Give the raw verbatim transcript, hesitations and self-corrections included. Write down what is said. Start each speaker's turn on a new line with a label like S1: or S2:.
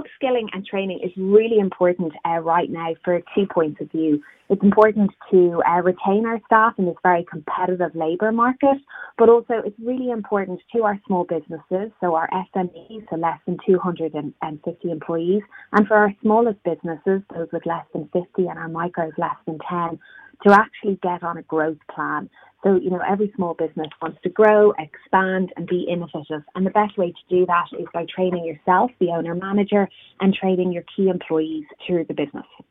S1: upskilling and training is really important uh, right now for two points of view. It's important to uh, retain our staff in this very competitive labour market, but also it's really important to our small businesses, so our S M Es, so less than two hundred fifty employees, and for our smallest businesses, those with less than fifty and our micros less than ten, to actually get on a growth plan. So, you know, every small business wants to grow, expand and be innovative. And the best way to do that is by training yourself, the owner manager, and training your key employees through the business.